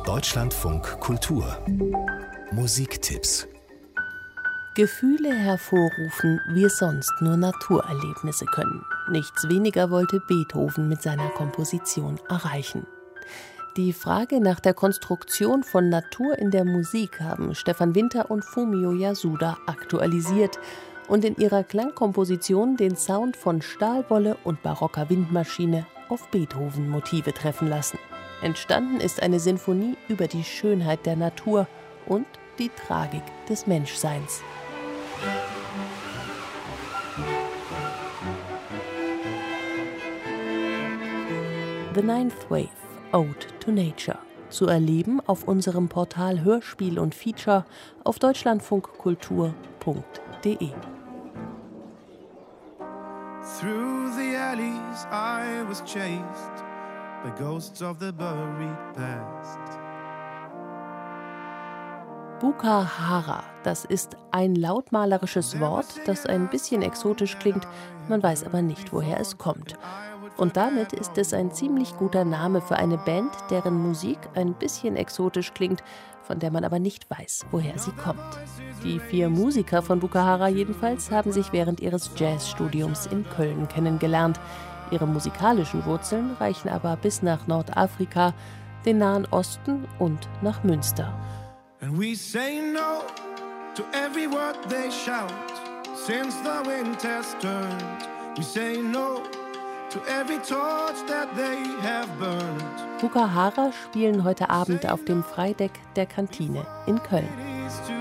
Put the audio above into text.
Deutschlandfunk Kultur Musiktipps. Gefühle hervorrufen, wie es sonst nur Naturerlebnisse können. Nichts weniger wollte Beethoven mit seiner Komposition erreichen. Die Frage nach der Konstruktion von Natur in der Musik haben Stefan Winter und Fumio Yasuda aktualisiert und in ihrer Klangkomposition den Sound von Stahlwolle und barocker Windmaschine auf Beethoven-Motive treffen lassen. Entstanden ist eine Sinfonie über die Schönheit der Natur und die Tragik des Menschseins. The Ninth Wave, Ode to Nature. Zu erleben auf unserem Portal Hörspiel und Feature auf deutschlandfunkkultur.de. Through the alleys I was chased by ghosts of the buried past. Bukahara, das ist ein lautmalerisches Wort, das ein bisschen exotisch klingt, man weiß aber nicht, woher es kommt. Und damit ist es ein ziemlich guter Name für eine Band, deren Musik ein bisschen exotisch klingt, von der man aber nicht weiß, woher sie kommt. Die 4 Musiker von Bukahara jedenfalls haben sich während ihres Jazzstudiums in Köln kennengelernt. Ihre musikalischen Wurzeln reichen aber bis nach Nordafrika, den Nahen Osten und nach Münster. And we say no to every word they shout since the wind has turned. We say no to every torch that they have burned. Bukahara spielen heute Abend auf dem Freideck der Kantine in Köln. It is to